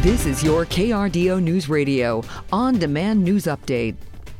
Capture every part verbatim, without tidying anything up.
This is your K R D O News Radio on-demand news update.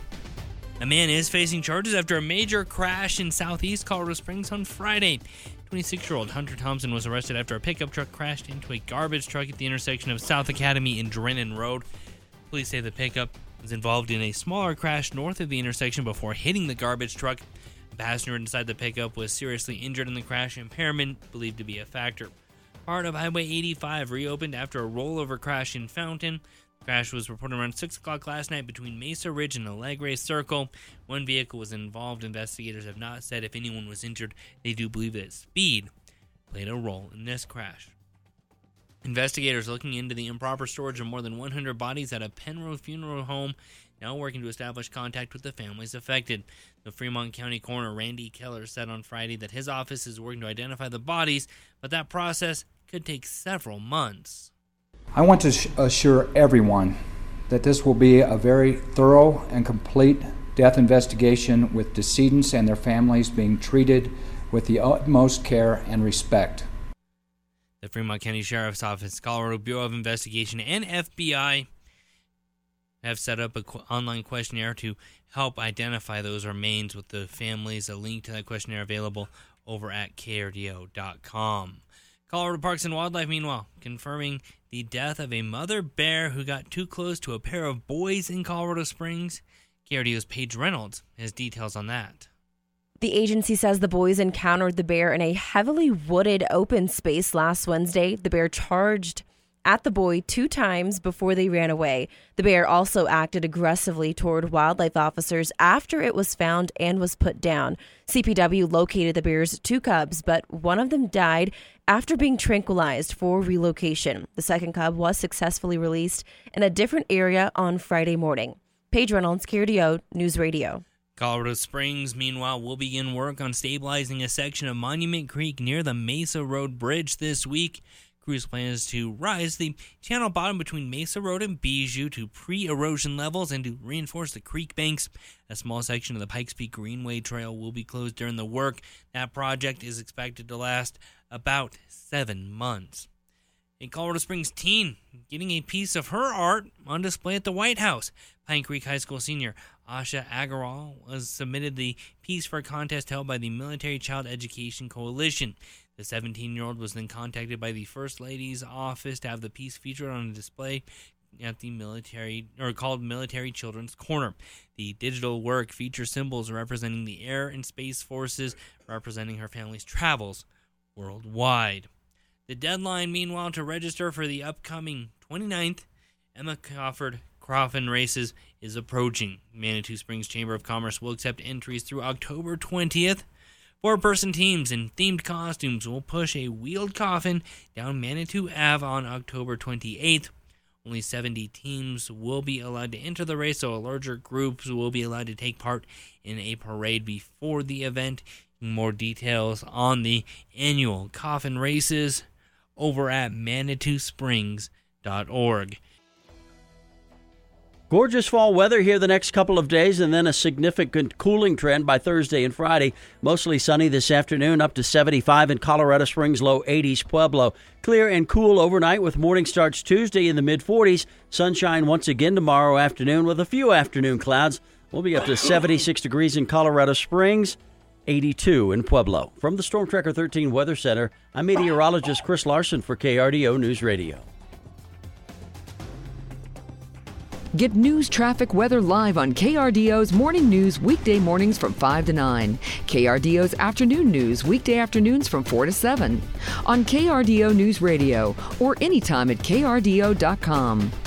A man is facing charges after a major crash in southeast Colorado Springs on Friday. twenty-six-year-old Hunter Thompson was arrested after a pickup truck crashed into a garbage truck at the intersection of South Academy and Drennan Road. Police say the pickup was involved in a smaller crash north of the intersection before hitting the garbage truck. The passenger inside the pickup was seriously injured in the crash, impairment believed to be a factor. Part of Highway eighty-five reopened after a rollover crash in Fountain. The crash was reported around six o'clock last night between Mesa Ridge and Alegre Circle. One vehicle was involved. Investigators have not said if anyone was injured. They do believe that speed played a role in this crash. Investigators looking into the improper storage of more than one hundred bodies at a Penrose funeral home, now working to establish contact with the families affected. The Fremont County Coroner Randy Keller said on Friday that his office is working to identify the bodies, but that process could take several months. I want to assure everyone that this will be a very thorough and complete death investigation with decedents and their families being treated with the utmost care and respect. The Fremont County Sheriff's Office, Colorado Bureau of Investigation, and F B I have set up an qu- online questionnaire to help identify those remains with the families. A link to that questionnaire available over at K R D O dot com. Colorado Parks and Wildlife, meanwhile, confirming the death of a mother bear who got too close to a pair of boys in Colorado Springs. K R D O's Paige Reynolds has details on that. The agency says the boys encountered the bear in a heavily wooded open space last Wednesday. The bear charged at the boy two times before they ran away. The bear also acted aggressively toward wildlife officers after it was found and was put down. C P W located the bear's two cubs, but one of them died after being tranquilized for relocation. The second cub was successfully released in a different area on Friday morning. Paige Reynolds, K R D O News Radio. Colorado Springs, meanwhile, will begin work on stabilizing a section of Monument Creek near the Mesa Road Bridge this week. Crews plans to rise the channel bottom between Mesa Road and Bijou to pre-erosion levels and to reinforce the creek banks. A small section of the Pikes Peak Greenway Trail will be closed during the work. That project is expected to last about seven months. A Colorado Springs teen getting a piece of her art on display at the White House. Pine Creek High School senior Asha Agarwal was submitted the piece for a contest held by the Military Child Education Coalition. The seventeen-year-old was then contacted by the First Lady's office to have the piece featured on a display at the military, or called Military Children's Corner. The digital work features symbols representing the air and space forces, representing her family's travels worldwide. The deadline, meanwhile, to register for the upcoming twenty-ninth Emma Crawford Coffin races is approaching. Manitou Springs Chamber of Commerce will accept entries through October twentieth. Four-person teams in themed costumes will push a wheeled coffin down Manitou Avenue on October twenty-eighth. Only seventy teams will be allowed to enter the race, so larger groups will be allowed to take part in a parade before the event. More details on the annual coffin races over at manitou springs dot org. Gorgeous fall weather here the next couple of days, and then a significant cooling trend by Thursday and Friday. Mostly sunny this afternoon, up to seventy-five in Colorado Springs, low eighties Pueblo. Clear and cool overnight with morning starts Tuesday in the mid-forties. Sunshine once again tomorrow afternoon with a few afternoon clouds. We'll be up to seventy-six degrees in Colorado Springs, eighty-two in Pueblo. From the Storm Tracker thirteen Weather Center, I'm meteorologist Chris Larson for K R D O News Radio. Get news, traffic, weather live on K R D O's Morning News weekday mornings from five to nine. K R D O's Afternoon News weekday afternoons from four to seven. On K R D O News Radio or anytime at K R D O dot com.